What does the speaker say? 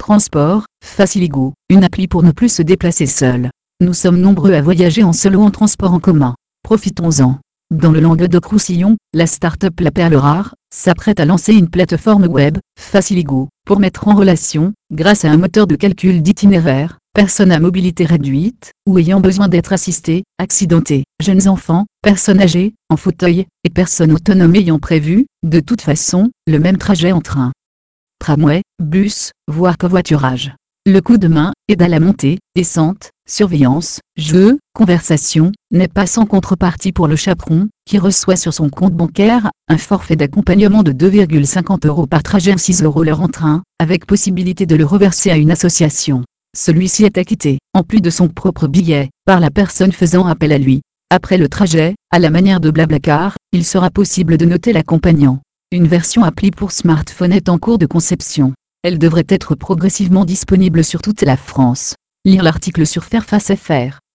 Transport, Faciligo, une appli pour ne plus se déplacer seul. Nous sommes nombreux à voyager en solo en transport en commun. Profitons-en. Dans le Languedoc-Roussillon, la start-up La Perle Rare s'apprête à lancer une plateforme web, Faciligo, pour mettre en relation, grâce à un moteur de calcul d'itinéraire, personnes à mobilité réduite, ou ayant besoin d'être assistées, accidentées, jeunes enfants, personnes âgées, en fauteuil, et personnes autonomes ayant prévu, de toute façon, le même trajet en train, tramway, bus, voire covoiturage. Le coup de main, aide à la montée, descente, surveillance, jeu, conversation, n'est pas sans contrepartie pour le chaperon, qui reçoit sur son compte bancaire, un forfait d'accompagnement de 2,50 € par trajet, 6 € l'heure en train, avec possibilité de le reverser à une association. Celui-ci est acquitté, en plus de son propre billet, par la personne faisant appel à lui. Après le trajet, à la manière de Blablacar, il sera possible de noter l'accompagnant. Une version appli pour smartphone est en cours de conception. Elle devrait être progressivement disponible sur toute la France. Lire l'article sur Fairfax FR.